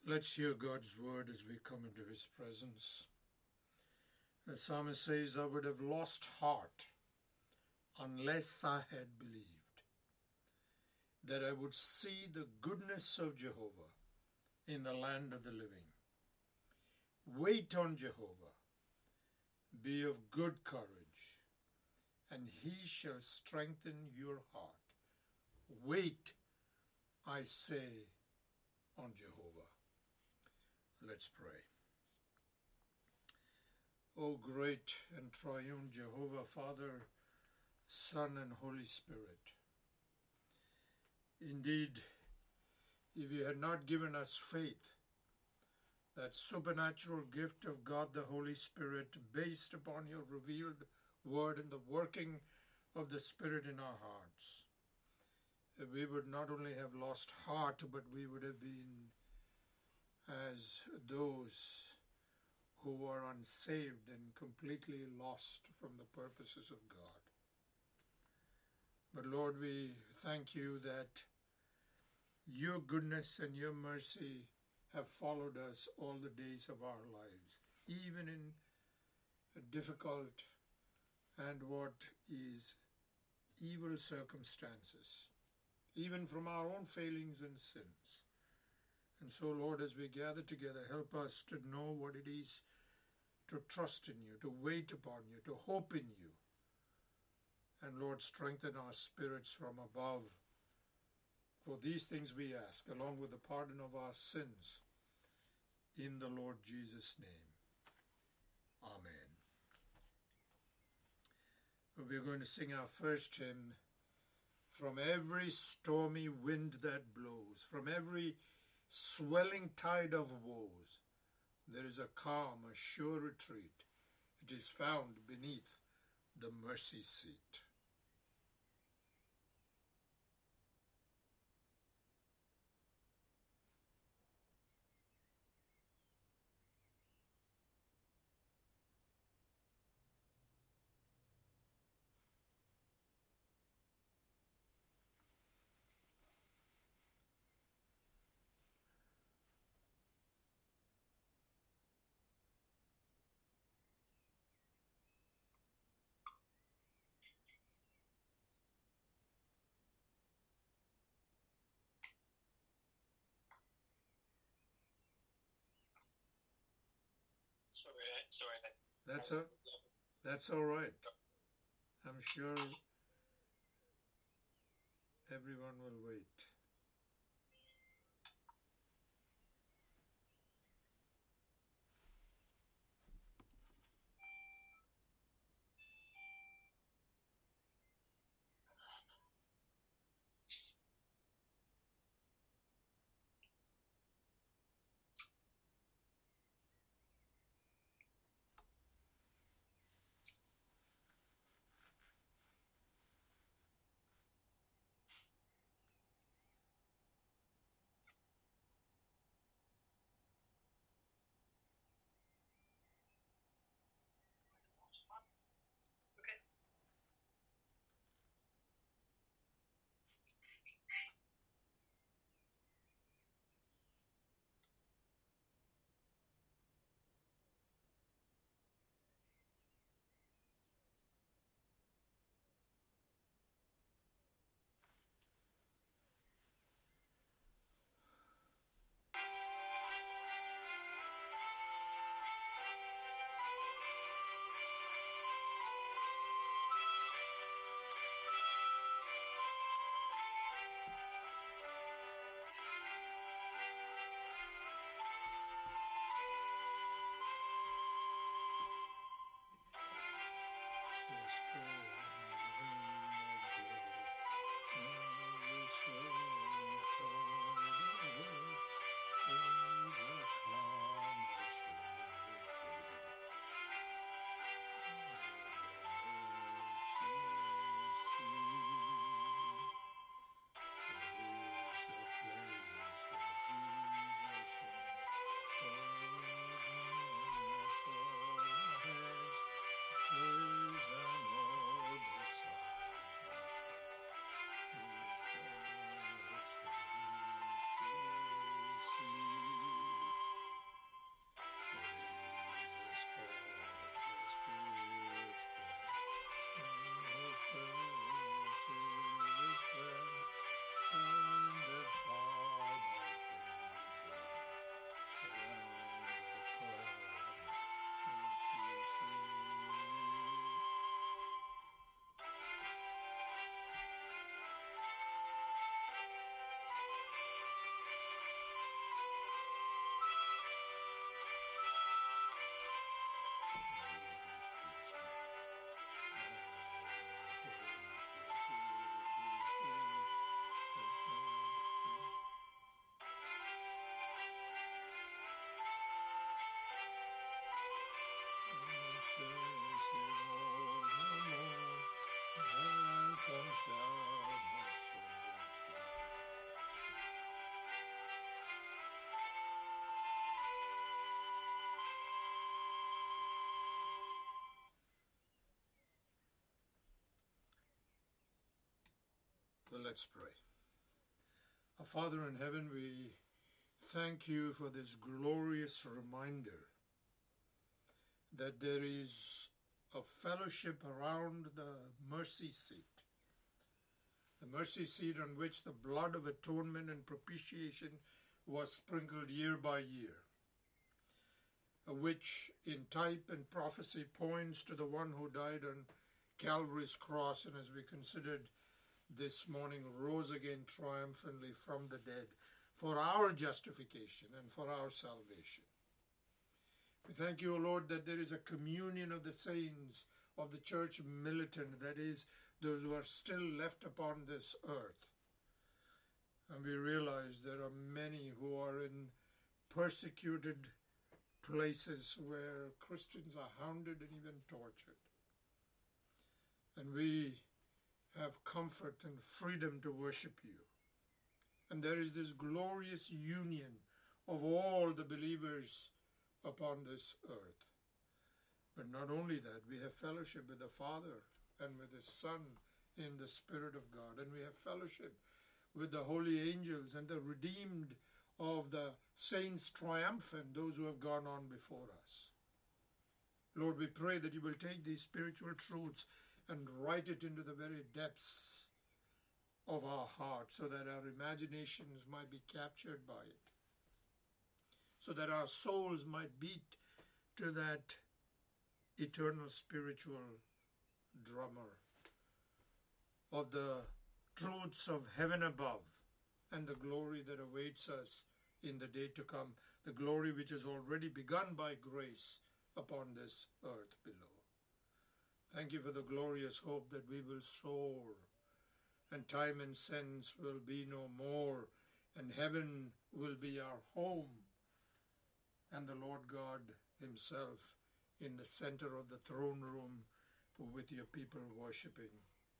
Let's hear God's word as we come into his presence. The psalmist says, I would have lost heart unless I had believed that I would see the goodness of Jehovah in the land of the living. Wait on Jehovah, be of good courage, and he shall strengthen your heart. Wait, I say, on Jehovah. Let's pray. O great and triune Jehovah, Father, Son, and Holy Spirit, indeed, if you had not given us faith, that supernatural gift of God the Holy Spirit based upon your revealed word and the working of the Spirit in our hearts, we would not only have lost heart, but we would have been as those who are unsaved and completely lost from the purposes of God. But Lord, we thank you that your goodness and your mercy have followed us all the days of our lives, even in difficult and what is evil circumstances, even from our own failings and sins. And so, Lord, as we gather together, help us to know what it is to trust in you, to wait upon you, to hope in you. And Lord, strengthen our spirits from above. For these things we ask, along with the pardon of our sins, in the Lord Jesus' name. Amen. We're going to sing our first hymn, From Every Stormy Wind That Blows, from every swelling tide of woes, there is a calm, a sure retreat. It is found beneath the mercy seat. Sorry. That's all right. I'm sure everyone will wait. Well, let's pray. Our Father in heaven, we thank you for this glorious reminder that there is a fellowship around the mercy seat on which the blood of atonement and propitiation was sprinkled year by year, which in type and prophecy points to the one who died on Calvary's cross, and as we considered this morning, rose again triumphantly from the dead for our justification and for our salvation. We thank you, O Lord, that there is a communion of the saints of the church militant, that is, those who are still left upon this earth. And we realize there are many who are in persecuted places where Christians are hounded and even tortured. And we have comfort and freedom to worship you. And there is this glorious union of all the believers upon this earth. But not only that, we have fellowship with the Father and with His Son in the Spirit of God. And we have fellowship with the holy angels and the redeemed of the saints triumphant, those who have gone on before us. Lord, we pray that you will take these spiritual truths and write it into the very depths of our hearts so that our imaginations might be captured by it, so that our souls might beat to that eternal spiritual drummer of the truths of heaven above and the glory that awaits us in the day to come, the glory which has already begun by grace upon this earth below. Thank you for the glorious hope that we will soar, and time and sense will be no more, and heaven will be our home, and the Lord God Himself in the center of the throne room with your people worshiping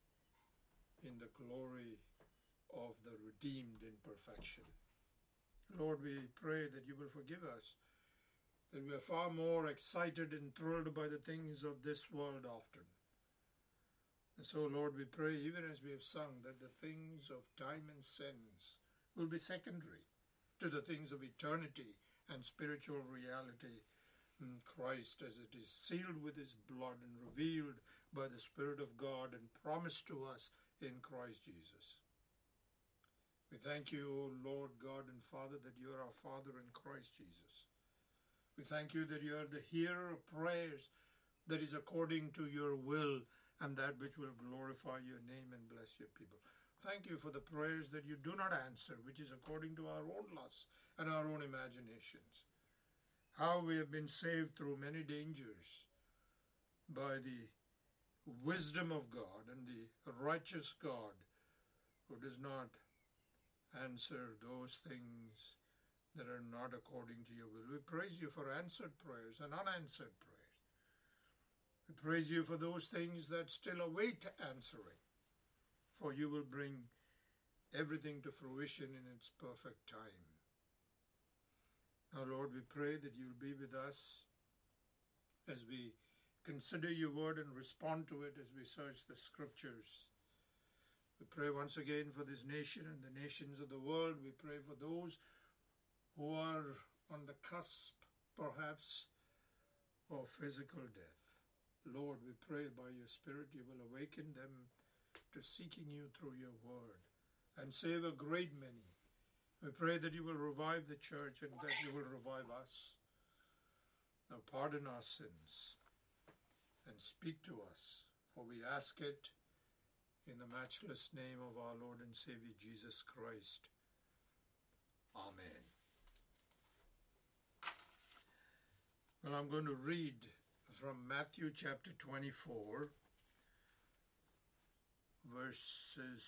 in the glory of the redeemed in perfection. Lord, we pray that you will forgive us, that we are far more excited and thrilled by the things of this world often. And so, Lord, we pray, even as we have sung, that the things of time and sense will be secondary to the things of eternity and spiritual reality in Christ, as it is sealed with His blood and revealed by the Spirit of God and promised to us in Christ Jesus. We thank you, O Lord God and Father, that you are our Father in Christ Jesus. We thank you that you are the hearer of prayers that is according to your will and that which will glorify your name and bless your people. Thank you for the prayers that you do not answer, which is according to our own lusts and our own imaginations. How we have been saved through many dangers by the wisdom of God and the righteous God who does not answer those things that are not according to your will. We praise you for answered prayers and unanswered prayers. We praise you for those things that still await answering, for you will bring everything to fruition in its perfect time. Now, Lord, we pray that you'll be with us as we consider your word and respond to it as we search the scriptures. We pray once again for this nation and the nations of the world. We pray for those who are on the cusp, perhaps, of physical death. Lord, we pray by your Spirit you will awaken them to seeking you through your word and save a great many. We pray that you will revive the church and that you will revive us. Now pardon our sins and speak to us, for we ask it in the matchless name of our Lord and Savior Jesus Christ. Amen. Well, I'm going to read from Matthew chapter 24, verses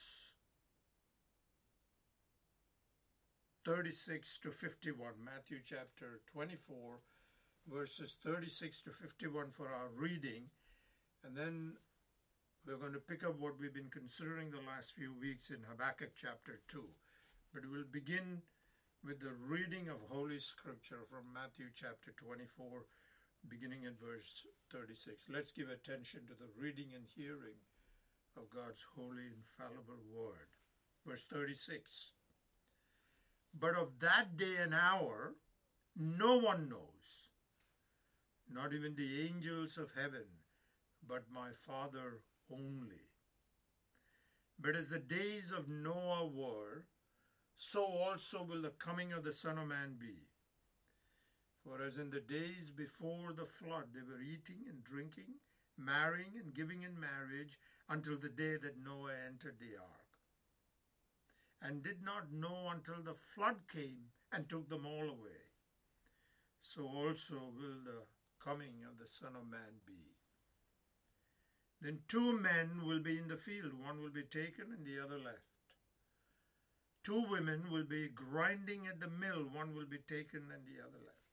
36 to 51. Matthew chapter 24, verses 36 to 51 for our reading. And then we're going to pick up what we've been considering the last few weeks in Habakkuk chapter 2. But we'll begin with the reading of Holy Scripture from Matthew chapter 24, beginning at verse 36. Let's give attention to the reading and hearing of God's holy, infallible word. Verse 36. But of that day and hour no one knows, not even the angels of heaven, but my Father only. But as the days of Noah were, so also will the coming of the Son of Man be. For as in the days before the flood they were eating and drinking, marrying and giving in marriage, until the day that Noah entered the ark, and did not know until the flood came and took them all away, so also will the coming of the Son of Man be. Then two men will be in the field, one will be taken and the other left. Two women will be grinding at the mill, one will be taken and the other left.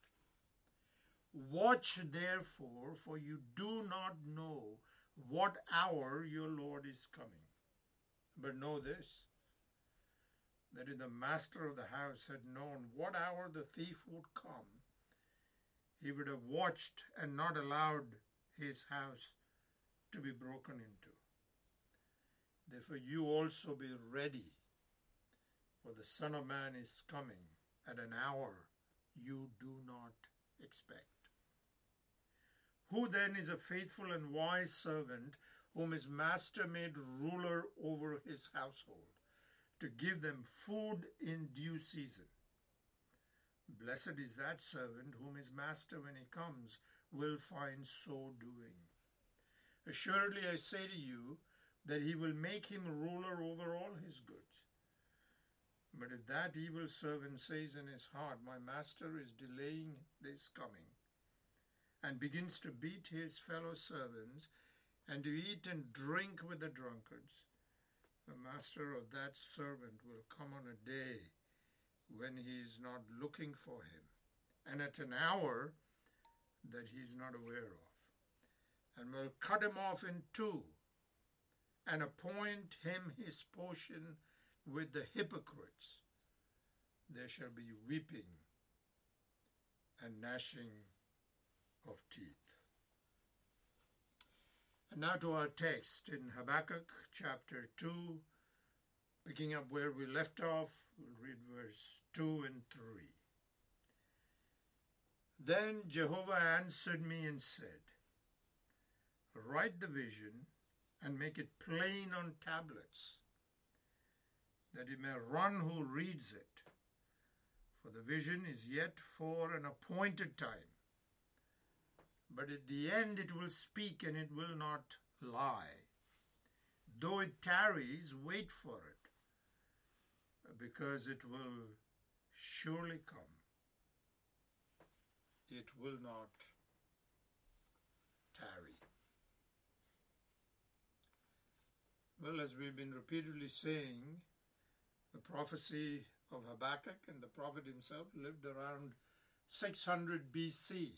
Watch therefore, for you do not know what hour your Lord is coming. But know this, that if the master of the house had known what hour the thief would come, he would have watched and not allowed his house to be broken into. Therefore you also be ready, for the Son of Man is coming at an hour you do not expect. Who then is a faithful and wise servant, whom his master made ruler over his household, to give them food in due season? Blessed is that servant whom his master, when he comes, will find so doing. Assuredly I say to you, that he will make him ruler over all his goods. But if that evil servant says in his heart, my master is delaying his coming, and begins to beat his fellow servants, and to eat and drink with the drunkards, the master of that servant will come on a day when he is not looking for him, and at an hour that he is not aware of, and will cut him off in two, and appoint him his portion with the hypocrites. There shall be weeping and gnashing of teeth. And now to our text in Habakkuk chapter 2, picking up where we left off, we'll read verse 2 and 3. Then Jehovah answered me and said, write the vision and make it plain on tablets, that it may run who reads it. For the vision is yet for an appointed time, but at the end it will speak and it will not lie. Though it tarries, wait for it, because it will surely come. It will not tarry. Well, as we've been repeatedly saying, the prophecy of Habakkuk and the prophet himself lived around 600 BC.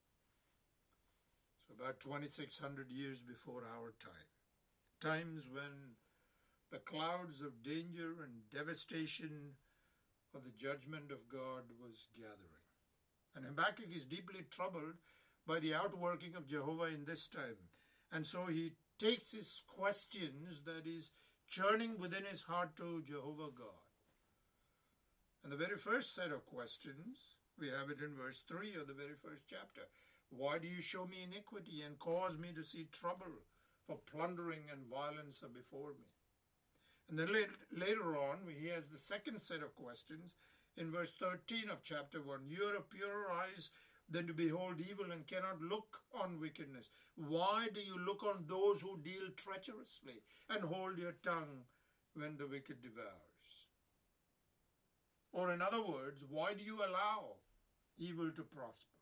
So about 2,600 years before our time. Times when the clouds of danger and devastation of the judgment of God was gathering. And Habakkuk is deeply troubled by the outworking of Jehovah in this time. And so he takes his questions that is churning within his heart to Jehovah God. And the very first set of questions, we have it in verse 3 of the very first chapter. Why do you show me iniquity and cause me to see trouble? For plundering and violence are before me. And then later on, he has the second set of questions in verse 13 of chapter 1. You are of purer eyes than to behold evil and cannot look on wickedness. Why do you look on those who deal treacherously and hold your tongue when the wicked devours? Or in other words, why do you allow evil to prosper?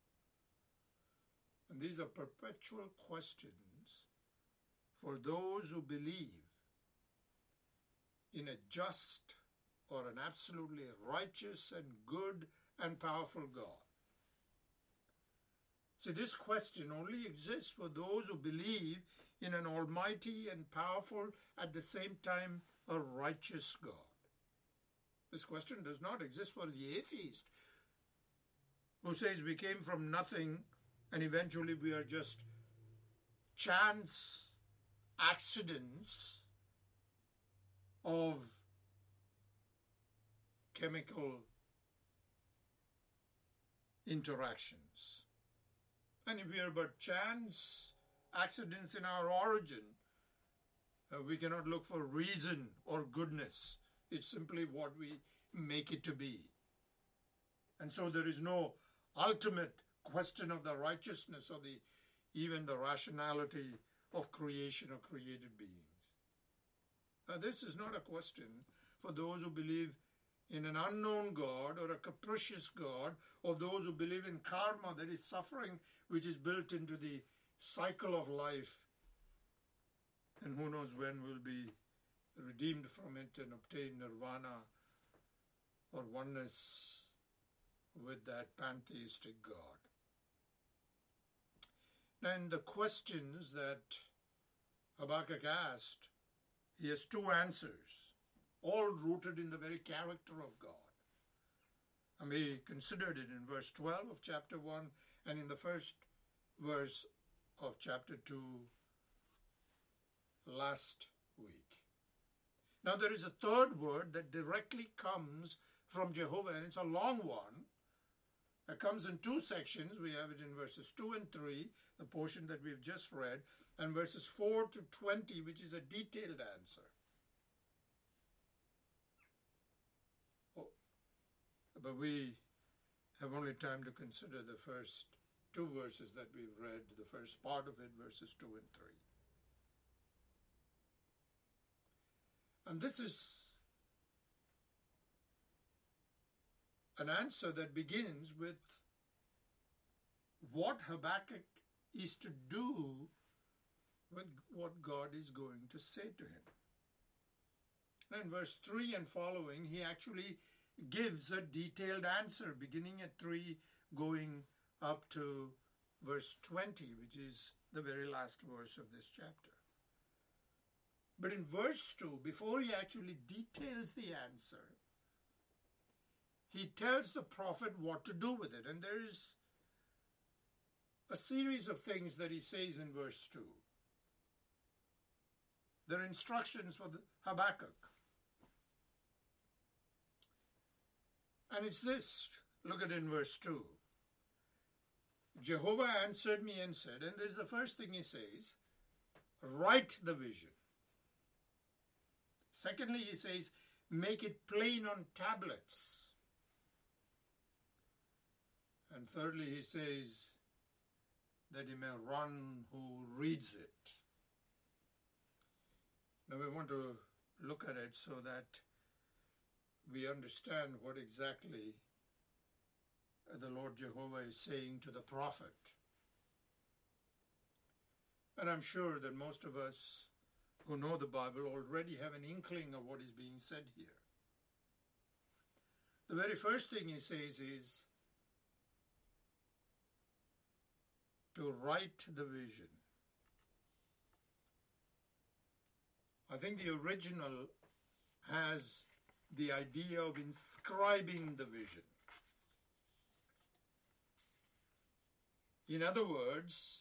And these are perpetual questions for those who believe in a just or an absolutely righteous and good and powerful God. See, this question only exists for those who believe in an almighty and powerful, at the same time, a righteous God. This question does not exist for the atheist who says we came from nothing and eventually we are just chance accidents of chemical interactions. And if we are but chance accidents in our origin, we cannot look for reason or goodness. It's simply what we make it to be. And so there is no ultimate question of the righteousness or even the rationality of creation or created beings. Now, this is not a question for those who believe in an unknown God or a capricious God, or those who believe in karma, that is suffering which is built into the cycle of life, and who knows when we'll be redeemed from it and obtain nirvana or oneness with that pantheistic God. Now, in the questions that Habakkuk asked, he has two answers, all rooted in the very character of God. And we considered it in verse 12 of chapter 1 and in the first verse of chapter 2 last week. Now there is a third word that directly comes from Jehovah, and it's a long one. It comes in two sections. We have it in verses 2 and 3, the portion that we've just read, and verses 4 to 20, which is a detailed answer. But we have only time to consider the first two verses that we've read, the first part of it, verses 2 and 3. And this is an answer that begins with what Habakkuk is to do with what God is going to say to him. And in verse 3 and following, he actually gives a detailed answer, beginning at 3, going up to verse 20, which is the very last verse of this chapter. But in verse 2, before he actually details the answer, he tells the prophet what to do with it. And there is a series of things that he says in verse 2. There are instructions for Habakkuk. And it's this. Look at it in verse 2. Jehovah answered me and said, and this is the first thing he says, write the vision. Secondly, he says, make it plain on tablets. And thirdly, he says that he may run who reads it. Now we want to look at it so that we understand what exactly the Lord Jehovah is saying to the prophet. And I'm sure that most of us who know the Bible already have an inkling of what is being said here. The very first thing he says is to write the vision. I think the original has the idea of inscribing the vision. In other words,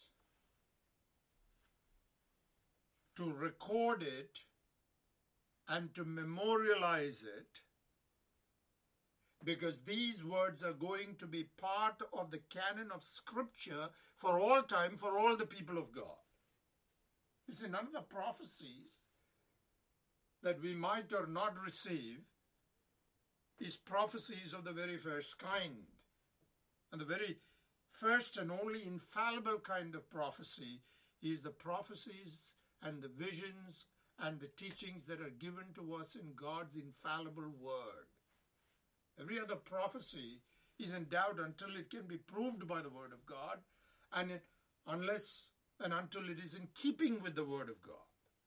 to record it and to memorialize it, because these words are going to be part of the canon of Scripture for all time, for all the people of God. You see, none of the prophecies that we might or not receive is prophecies of the very first kind. And the very first and only infallible kind of prophecy is the prophecies and the visions and the teachings that are given to us in God's infallible word. Every other prophecy is in doubt until it can be proved by the word of God, and unless and until it is in keeping with the word of God.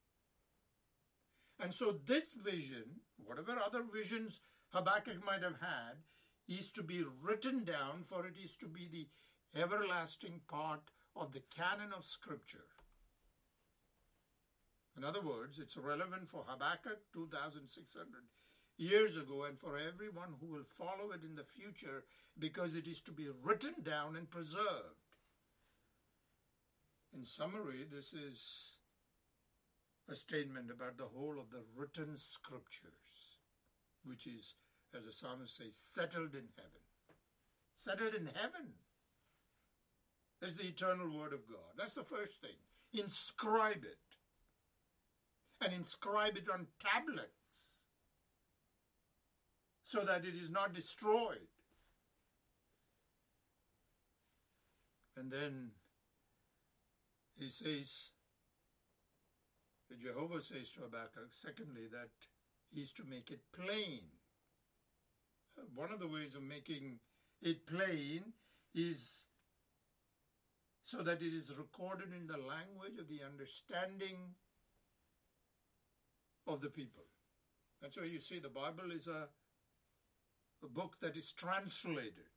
And so this vision, whatever other visions Habakkuk might have had, is to be written down, for it is to be the everlasting part of the canon of Scripture. In other words, it's relevant for Habakkuk 2,600 years ago and for everyone who will follow it in the future, because it is to be written down and preserved. In summary, this is a statement about the whole of the written Scriptures, which is as the psalmist says, settled in heaven. Settled in heaven. That's the eternal word of God. That's the first thing. Inscribe it. And inscribe it on tablets so that it is not destroyed. And then he says, Jehovah says to Habakkuk, secondly, that he is to make it plain. One of the ways of making it plain is so that it is recorded in the language of the understanding of the people. That's why you see the Bible is a book that is translated.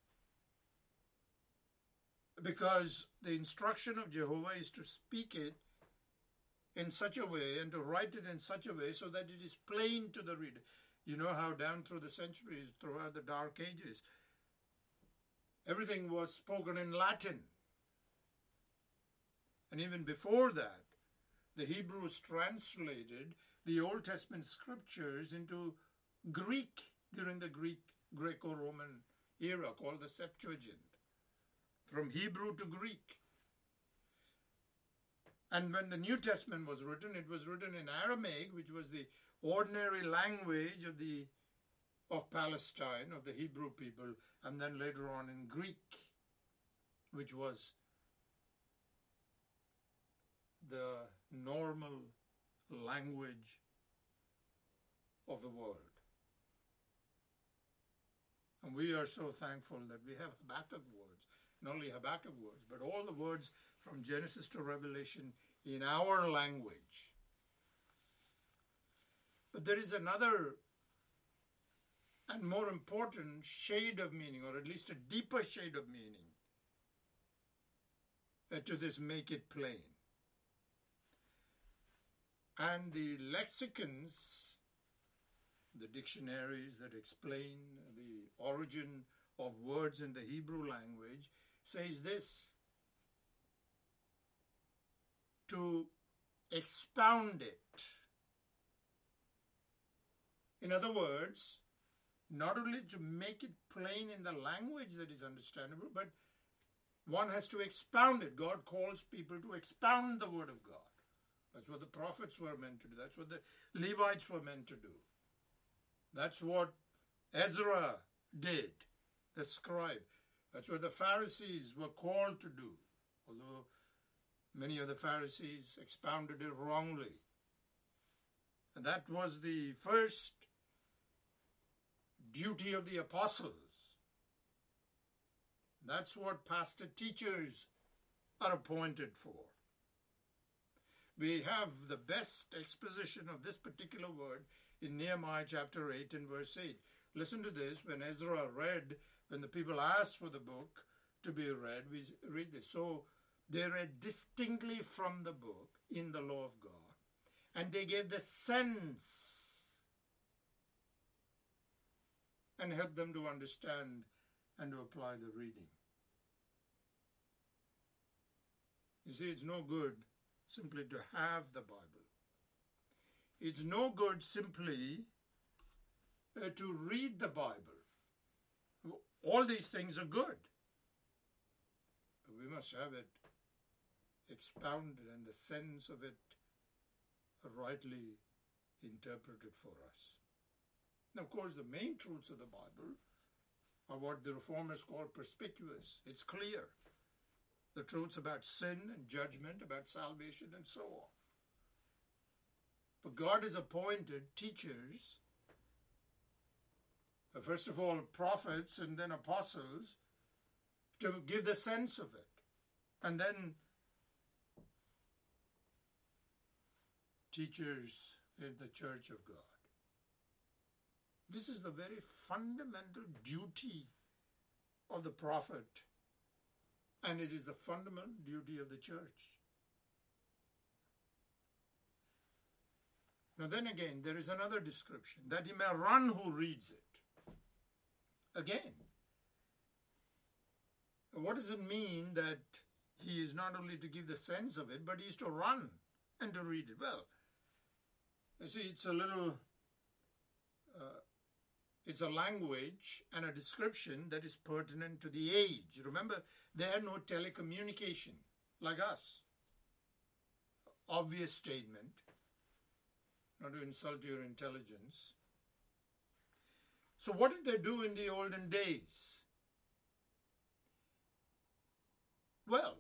Because the instruction of Jehovah is to speak it in such a way and to write it in such a way so that it is plain to the reader. You know how down through the centuries, throughout the Dark Ages, everything was spoken in Latin. And even before that, the Hebrews translated the Old Testament scriptures into Greek during the Greco-Roman era called the Septuagint, from Hebrew to Greek. And when the New Testament was written, it was written in Aramaic, which was the ordinary language of Palestine, of the Hebrew people, and then later on in Greek, which was the normal language of the world. And we are so thankful that we have Habakkuk words, not only Habakkuk words, but all the words from Genesis to Revelation in our language. But there is another and more important shade of meaning, or at least a deeper shade of meaning, to this make it plain. And the lexicons, the dictionaries that explain the origin of words in the Hebrew language, says this: to expound it. In other words, not only to make it plain in the language that is understandable, but one has to expound it. God calls people to expound the word of God. That's what the prophets were meant to do. That's what the Levites were meant to do. That's what Ezra did, the scribe. That's what the Pharisees were called to do, although many of the Pharisees expounded it wrongly. And that was the first duty of the apostles. That's what pastor teachers are appointed for. We have the best exposition of this particular word in Nehemiah chapter 8 and verse 8. Listen to this. When Ezra read, when the people asked for the book to be read, we read this. So they read distinctly from the book in the law of God, and they gave the sense and helped them to understand and to apply the reading. You see, it's no good simply to have the Bible. It's no good simply to read the Bible. All these things are good. But we must have it expounded and the sense of it rightly interpreted for us. Now, of course, the main truths of the Bible are what the Reformers call perspicuous. It's clear. The truths about sin and judgment, about salvation, and so on. But God has appointed teachers, first of all prophets and then apostles, to give the sense of it. And then teachers in the church of God. This is the very fundamental duty of the prophet, and it is the fundamental duty of the church. Now then again, there is another description, that he may run who reads it. Again, what does it mean that he is not only to give the sense of it, but he is to run and to read it? Well, you see, it's a little It's a language and a description that is pertinent to the age. Remember, they had no telecommunication like us. Obvious statement, not to insult your intelligence. So what did they do in the olden days? Well,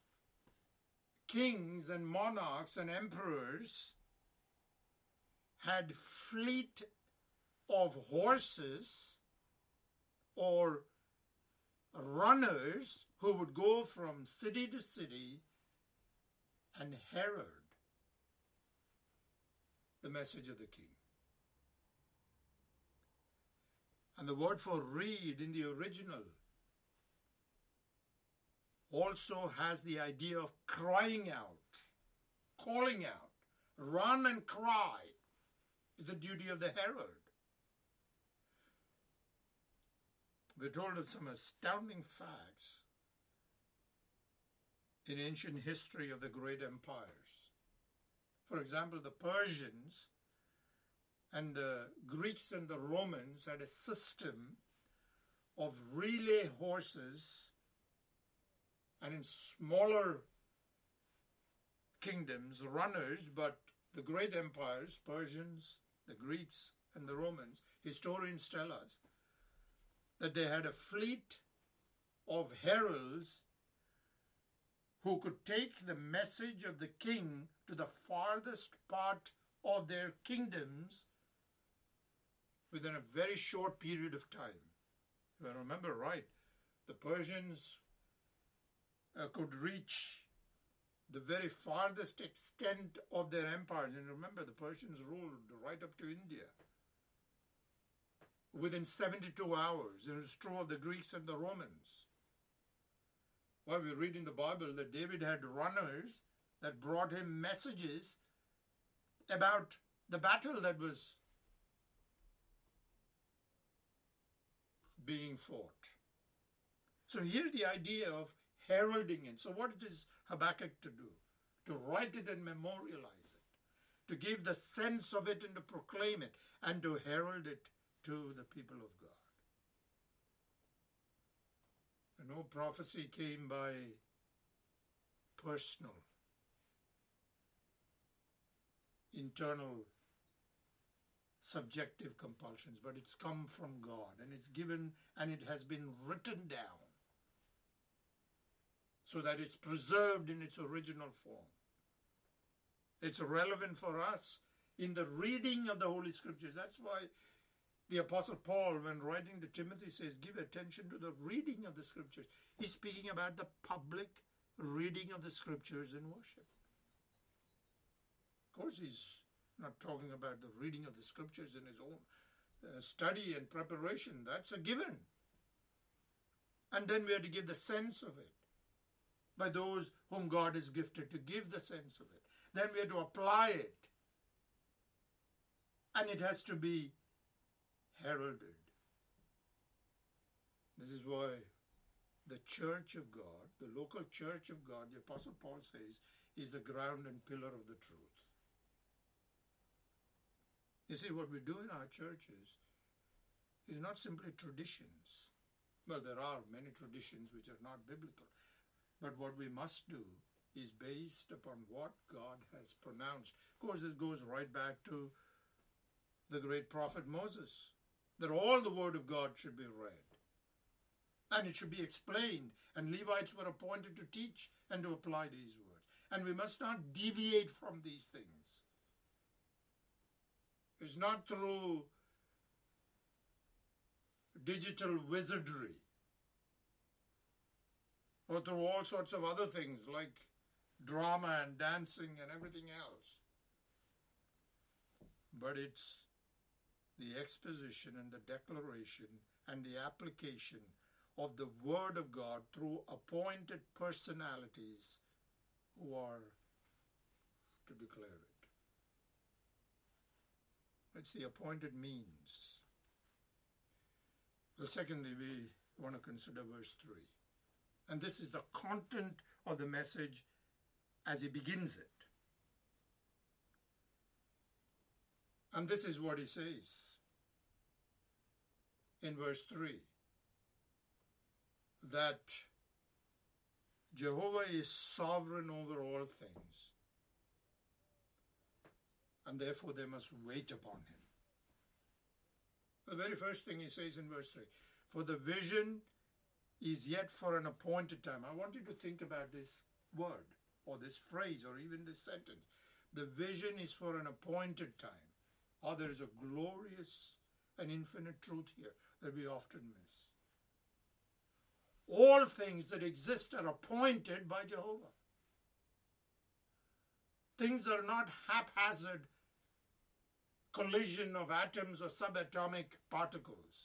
kings and monarchs and emperors had fleet of horses or runners who would go from city to city and herald the message of the king. And the word for read in the original also has the idea of crying out, calling out. Run and cry is the duty of the herald. We're told of some astounding facts in ancient history of the great empires. For example, the Persians and the Greeks and the Romans had a system of relay horses, and in smaller kingdoms, runners, but the great empires, Persians, the Greeks, and the Romans, historians tell us that they had a fleet of heralds who could take the message of the king to the farthest part of their kingdoms within a very short period of time. If I remember right, the Persians could reach the very farthest extent of their empires. And remember, the Persians ruled right up to India within 72 hours. And it's true of the Greeks and the Romans. Well, we read in the Bible that David had runners that brought him messages about the battle that was being fought. So here's the idea of heralding it. So what is Habakkuk to do? To write it and memorialize it, to give the sense of it and to proclaim it, and to herald it to the people of God. And no prophecy came by personal, internal, subjective compulsions, but it's come from God, and it's given, and it has been written down so that it's preserved in its original form. It's relevant for us in the reading of the Holy Scriptures. That's why the Apostle Paul, when writing to Timothy, says, give attention to the reading of the Scriptures. He's speaking about the public reading of the Scriptures in worship. Of course, he's not talking about the reading of the Scriptures in his own study and preparation. That's a given. And then we have to give the sense of it by those whom God is gifted to give the sense of it. Then we have to apply it. And it has to be heralded. This is why the church of God, the local church of God, the Apostle Paul says, is the ground and pillar of the truth. You see, what we do in our churches is not simply traditions. Well, there are many traditions which are not biblical. But what we must do is based upon what God has pronounced. Of course, this goes right back to the great prophet Moses, that all the word of God should be read. And it should be explained. And Levites were appointed to teach and to apply these words. And we must not deviate from these things. It's not through digital wizardry or through all sorts of other things like drama and dancing and everything else. But it's the exposition and the declaration and the application of the Word of God through appointed personalities who are to declare it. It's the appointed means. Well, secondly, we want to consider verse 3. And this is the content of the message as he begins it. And this is what he says. in verse 3 that Jehovah is sovereign over all things, and therefore they must wait upon him. The very first thing he says in verse 3, for the vision is yet for an appointed time. I want you to think about this word or this phrase or even this sentence. The vision is for an appointed time. Oh, there is a glorious and infinite truth here that we often miss. All things that exist are appointed by Jehovah. Things are not haphazard collision of atoms or subatomic particles.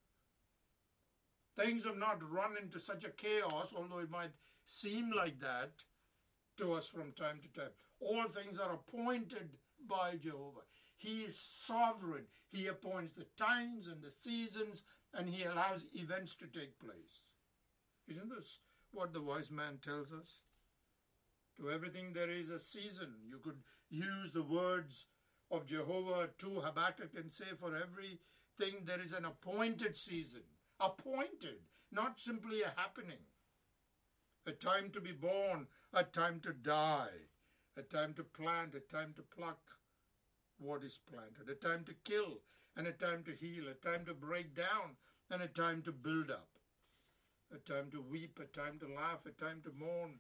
Things have not run into such a chaos, although it might seem like that to us from time to time. All things are appointed by Jehovah. He is sovereign. He appoints the times and the seasons, and he allows events to take place. Isn't this what the wise man tells us? To everything there is a season. You could use the words of Jehovah to Habakkuk and say, for everything there is an appointed season. Appointed, not simply a happening. A time to be born, a time to die, a time to plant, a time to pluck what is planted, a time to kill, and a time to heal, a time to break down, and a time to build up, a time to weep, a time to laugh, a time to mourn,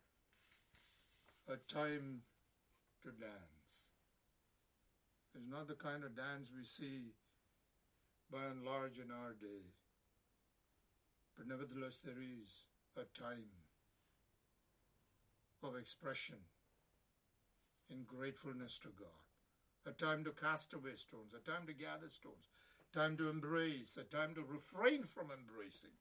a time to dance. It's not the kind of dance we see by and large in our day. But nevertheless, there is a time of expression in gratefulness to God. A time to cast away stones, a time to gather stones, a time to embrace, a time to refrain from embracing,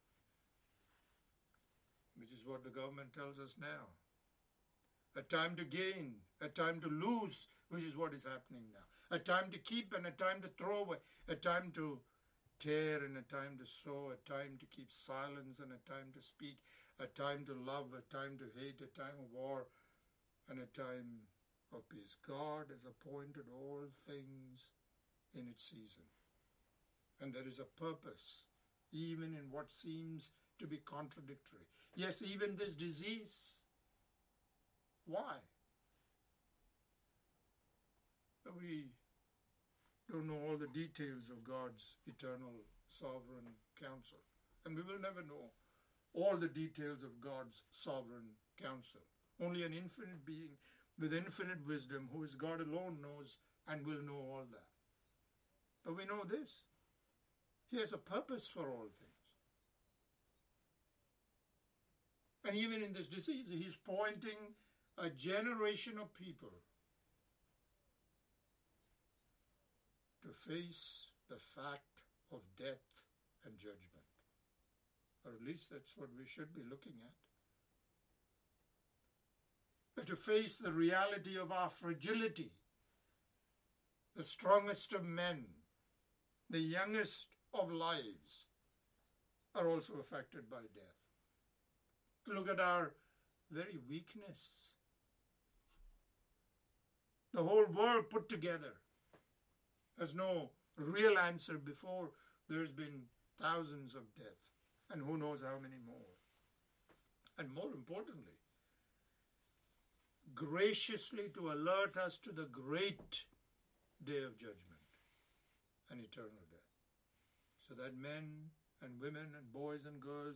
which is what the government tells us now. A time to gain, a time to lose, which is what is happening now. A time to keep and a time to throw away, a time to tear and a time to sow, a time to keep silence and a time to speak, a time to love, a time to hate, a time of war, and a time of peace. God has appointed all things in its season. And there is a purpose, even in what seems to be contradictory. Yes, even this disease. Why? We don't know all the details of God's eternal sovereign counsel. And we will never know all the details of God's sovereign counsel. Only an infinite being with infinite wisdom, who is God alone, knows and will know all that. But we know this. He has a purpose for all things. And even in this disease, he's pointing a generation of people to face the fact of death and judgment. Or at least that's what we should be looking at. But to face the reality of our fragility. The strongest of men, the youngest of lives, are also affected by death. To look at our very weakness. The whole world put together has no real answer before there's been thousands of deaths, and who knows how many more. And more importantly, graciously to alert us to the great day of judgment and eternal death, so that men and women and boys and girls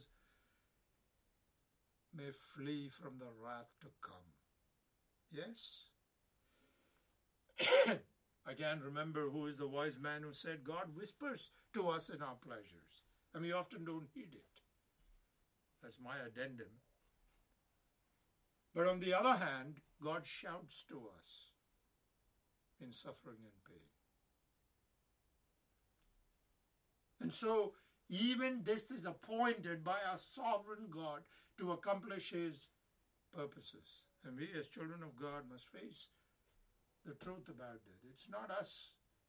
may flee from the wrath to come. Yes? I can't remember who is the wise man who said, God whispers to us in our pleasures, and we often don't heed it. That's my addendum. But on the other hand, God shouts to us in suffering and pain. And so, even this is appointed by our sovereign God to accomplish his purposes. And we as children of God must face the truth about it. It's not us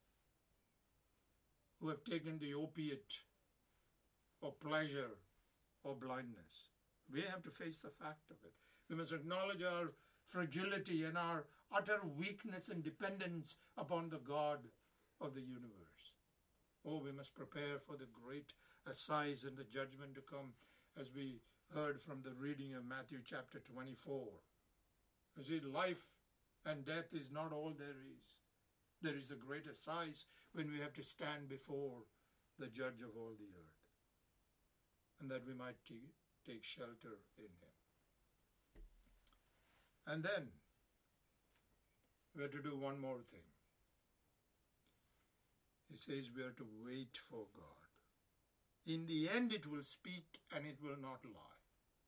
who have taken the opiate or pleasure or blindness. We have to face the fact of it. We must acknowledge our fragility and our utter weakness and dependence upon the God of the universe. Oh, we must prepare for the great assize and the judgment to come, as we heard from the reading of Matthew chapter 24. You see, life and death is not all there is. There is a great assize when we have to stand before the judge of all the earth, and that we might take shelter in him. And then we are to do one more thing. He says we are to wait for God. In the end, it will speak and it will not lie.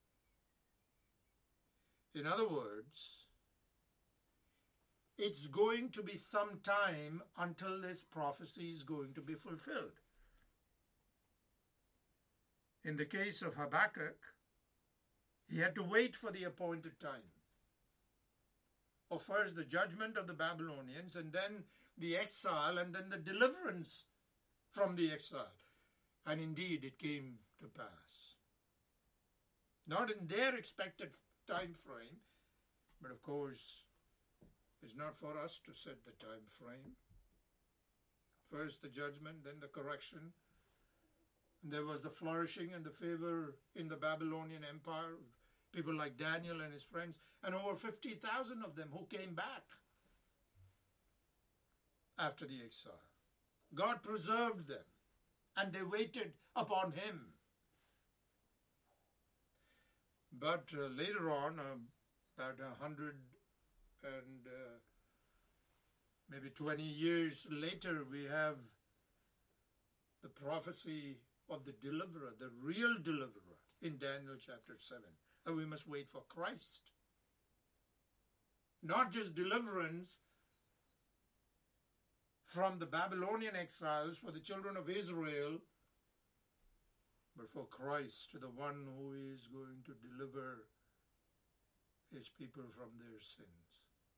In other words, it's going to be some time until this prophecy is going to be fulfilled. In the case of Habakkuk, he had to wait for the appointed time of first the judgment of the Babylonians, and then the exile, and then the deliverance from the exile. And indeed, it came to pass. Not in their expected time frame, but of course, it's not for us to set the time frame. First the judgment, then the correction. And there was the flourishing and the favor in the Babylonian Empire. People like Daniel and his friends, and over 50,000 of them who came back after the exile. God preserved them, and they waited upon him. But later on, about 100 and maybe 20 years later, we have the prophecy of the deliverer, the real deliverer, in Daniel chapter 7. And we must wait for Christ. Not just deliverance from the Babylonian exiles for the children of Israel, but for Christ, the one who is going to deliver his people from their sins.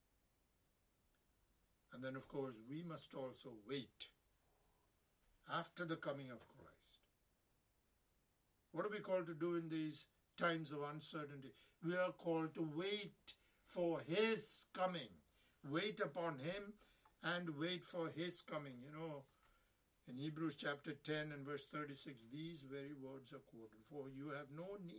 And then, of course, we must also wait after the coming of Christ. What are we called to do in these times of uncertainty? We are called to wait for his coming. Wait upon him and wait for his coming. You know, in Hebrews chapter 10 and verse 36, these very words are quoted. For you have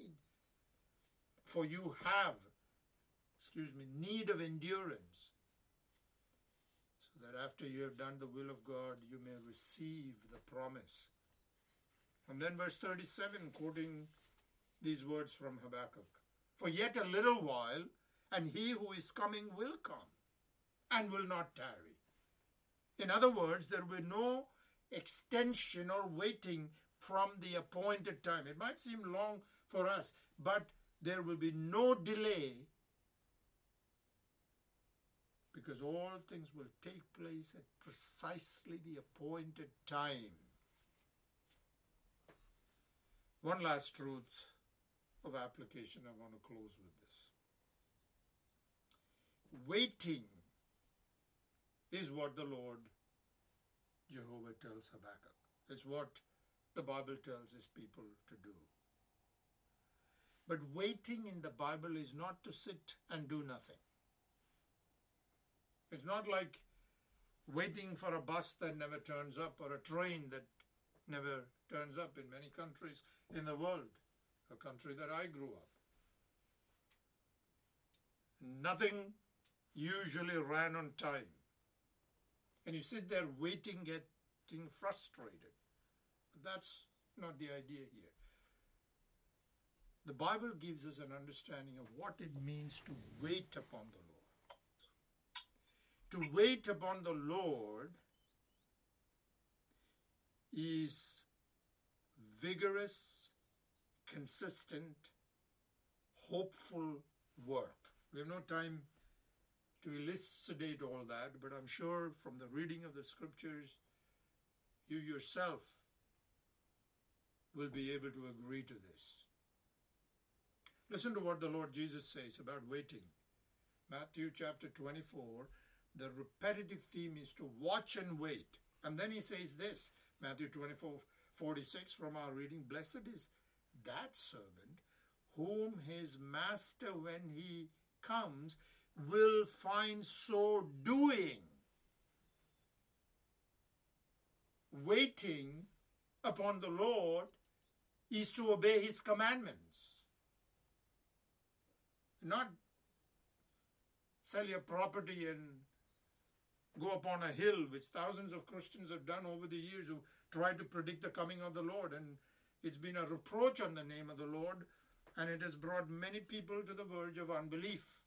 need of endurance, so that after you have done the will of God, you may receive the promise. And then verse 37, quoting these words from Habakkuk. For yet a little while, and he who is coming will come, and will not tarry. In other words, there will be no extension or waiting from the appointed time. It might seem long for us, but there will be no delay, because all things will take place at precisely the appointed time. One last truth of application I want to close with this. Waiting is what the Lord Jehovah tells Habakkuk. It's what the Bible tells his people to do. But waiting in the Bible is not to sit and do nothing. It's not like waiting for a bus that never turns up or a train that never turns up in many countries in the world, a country that I grew up. Nothing usually ran on time. And you sit there waiting, getting frustrated. That's not the idea here. The Bible gives us an understanding of what it means to wait upon the Lord. To wait upon the Lord is vigorous, consistent, hopeful work. We have no time to elucidate all that, but I'm sure from the reading of the scriptures, you yourself will be able to agree to this. Listen to what the Lord Jesus says about waiting. Matthew chapter 24, the repetitive theme is to watch and wait. And then he says this, Matthew 24:46 from our reading, blessed is that servant whom his master, when he comes, will find so doing. waiting upon the Lord is to obey his commandments. Not sell your property and go upon a hill, which thousands of Christians have done over the years, who try to predict the coming of the Lord. And it's been a reproach on the name of the Lord, and it has brought many people to the verge of unbelief.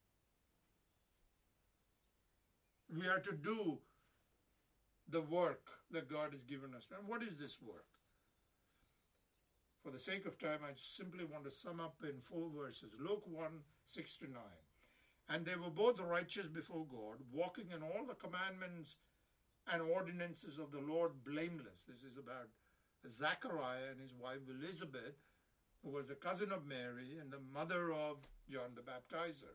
We are to do the work that God has given us. And what is this work? For the sake of time, I simply want to sum up in 4 verses. Luke 1, 6-9. And they were both righteous before God, walking in all the commandments and ordinances of the Lord blameless. This is about Zachariah and his wife Elizabeth, who was a cousin of Mary and the mother of John the Baptizer.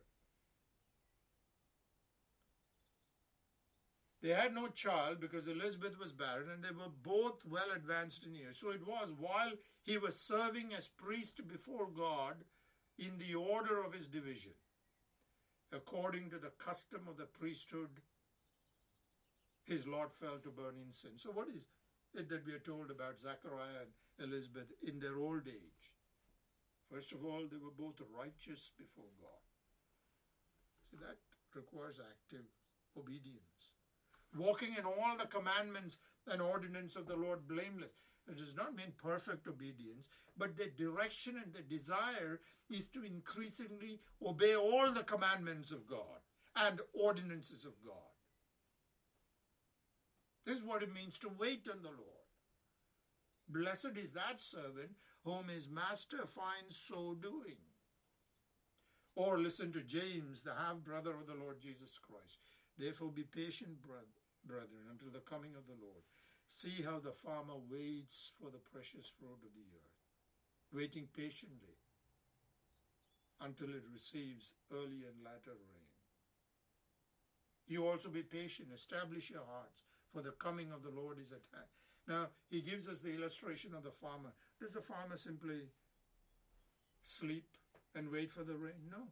They had no child because Elizabeth was barren, and they were both well advanced in years. So it was while he was serving as priest before God in the order of his division, according to the custom of the priesthood, his lot fell to burn incense. So what is it that we are told about Zachariah and Elizabeth in their old age? First of all, they were both righteous before God. See, that requires active obedience. Walking in all the commandments and ordinances of the Lord blameless. It does not mean perfect obedience, but the direction and the desire is to increasingly obey all the commandments of God and ordinances of God. This is what it means to wait on the Lord. Blessed is that servant whom his master finds so doing. Or listen to James, the half-brother of the Lord Jesus Christ. Therefore be patient, brethren, until the coming of the Lord. See how the farmer waits for the precious fruit of the earth, waiting patiently until it receives early and latter rain. You also be patient, establish your hearts, for the coming of the Lord is at hand. Now, he gives us the illustration of the farmer. Does the farmer simply sleep and wait for the rain? No.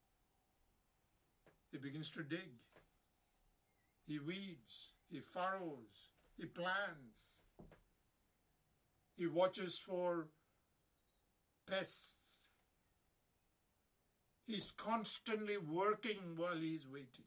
He begins to dig. He weeds. He furrows. He plants. He watches for pests. He's constantly working while he's waiting.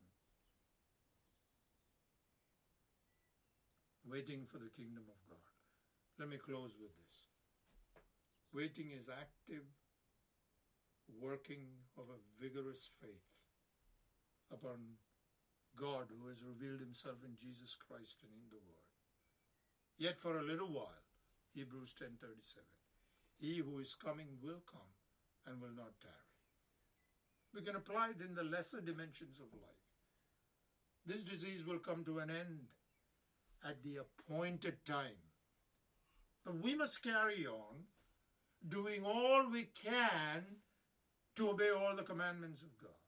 Waiting for the kingdom of God. Let me close with this. Waiting is active working of a vigorous faith upon God who has revealed himself in Jesus Christ and in the Word. Yet for a little while, Hebrews 10:37, he who is coming will come and will not tarry. We can apply it in the lesser dimensions of life. This disease will come to an end at the appointed time. But we must carry on doing all we can to obey all the commandments of God.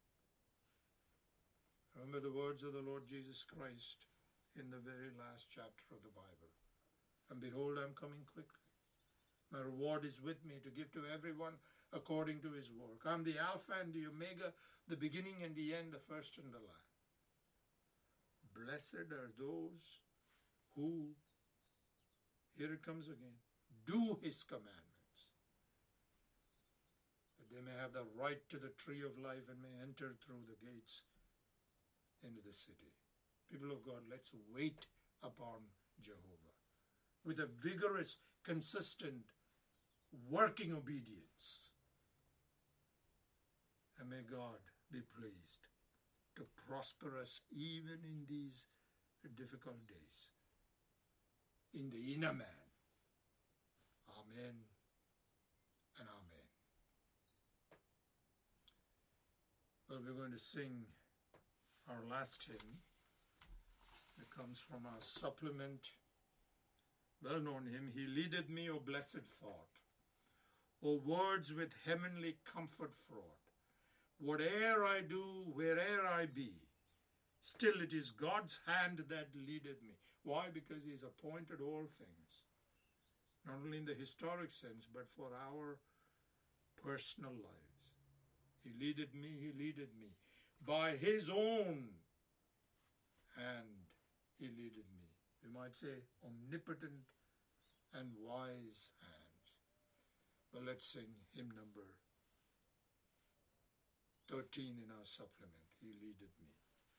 Remember the words of the Lord Jesus Christ in the very last chapter of the Bible. And behold, I'm coming quickly. My reward is with me to give to everyone according to his work. I'm the Alpha and the Omega, the beginning and the end, the first and the last. Blessed are those who, here it comes again, do his commandments, that they may have the right to the tree of life and may enter through the gates into the city. People of God, let's wait upon Jehovah with a vigorous, consistent, working obedience. And may God be pleased to prosper us even in these difficult days, in the inner man. Amen and amen. Well, we're going to sing our last hymn. It comes from our supplement, well-known hymn, He Leadeth Me, O Blessed Thought, O words with heavenly comfort fraught. Whate'er I do, where'er I be, still it is God's hand that leadeth me. Why? Because he's appointed all things, not only in the historic sense, but for our personal lives. He leadeth me. By his own hand he leadeth me. we might say omnipotent and wise hands. Well, let's sing hymn number 13 in our supplement, He Leadeth Me.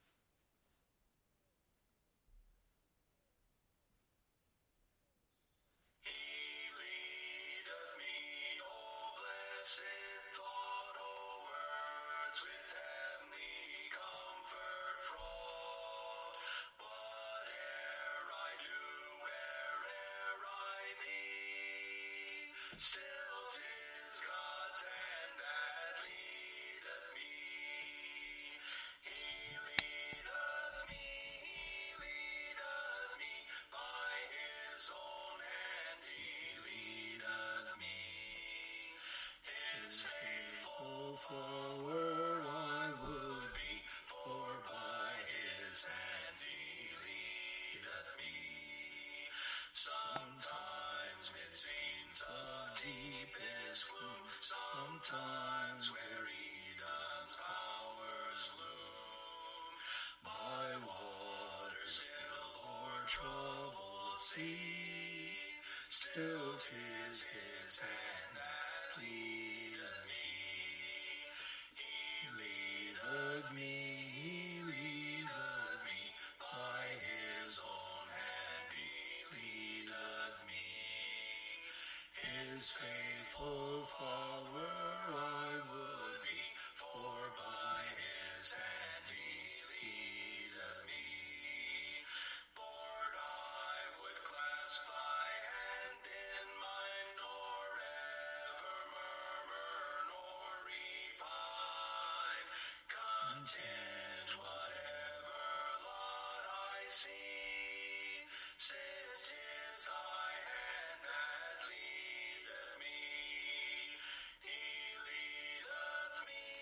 Still 'tis God's hand that leadeth me. He leadeth me by His own hand. He leadeth me. His faithful follower I would be, for by His hand He leadeth me. Sometimes mid scenes of deepest gloom, sometimes where Eden's powers loom, by waters still or troubled sea, still 'tis His hand that leadeth me. He leadeth me by His own hand. He leadeth me. His faithful follower I would be, for by His hand He leadeth me. Lord, I would clasp Thy hand in mine, nor ever murmur nor repine, content whatever lot I see, since 'tis Thy hand that leadeth me. He leadeth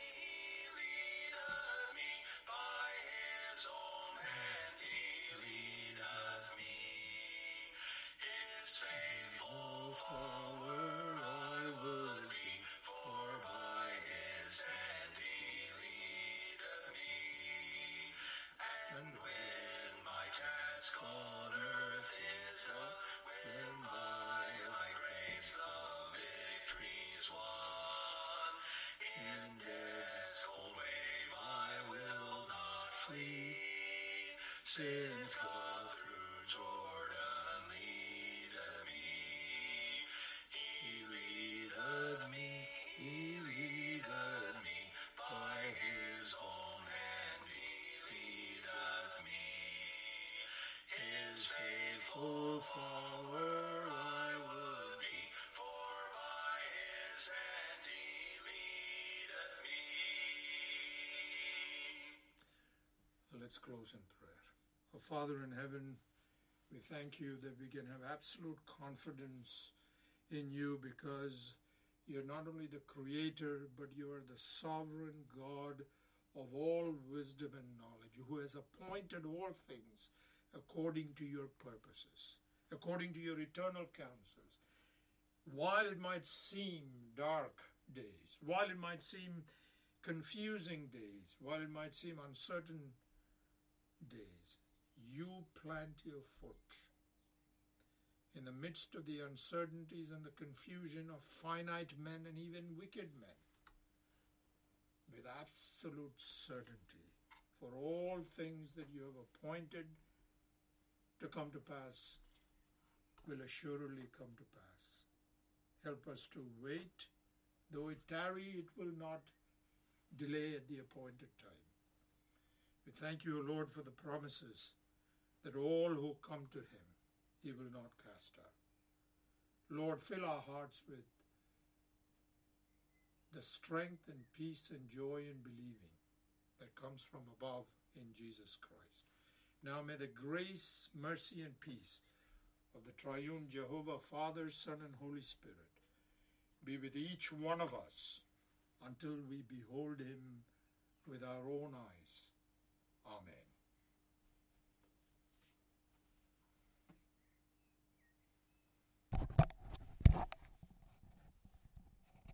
me by His own hand. He leadeth me. His faithful follower I would be, for by His hand He leadeth me. And when my task on earth is done, when by Thy grace the victory's won, in death's cold wave I will not flee, since God through Jordan leadeth me. He leadeth me by His own hand. He leadeth me. His faithful follower I would be, for by His hand He leadeth me. Let's close in prayer. Our Father in heaven, we thank You that we can have absolute confidence in You, because You're not only the Creator, but You are the sovereign God of all wisdom and knowledge, who has appointed all things according to Your purposes, according to Your eternal counsels. While it might seem dark days, while it might seem confusing days, while it might seem uncertain days, You plant Your foot in the midst of the uncertainties and the confusion of finite men and even wicked men, with absolute certainty, for all things that You have appointed to come to pass will assuredly come to pass. Help us to wait. Though it tarry, it will not delay at the appointed time. We thank You, Lord, for the promises that all who come to Him, He will not cast out. Lord, fill our hearts with the strength and peace and joy in believing that comes from above in Jesus Christ. Now may the grace, mercy, and peace of the triune Jehovah, Father, Son, and Holy Spirit be with each one of us until we behold Him with our own eyes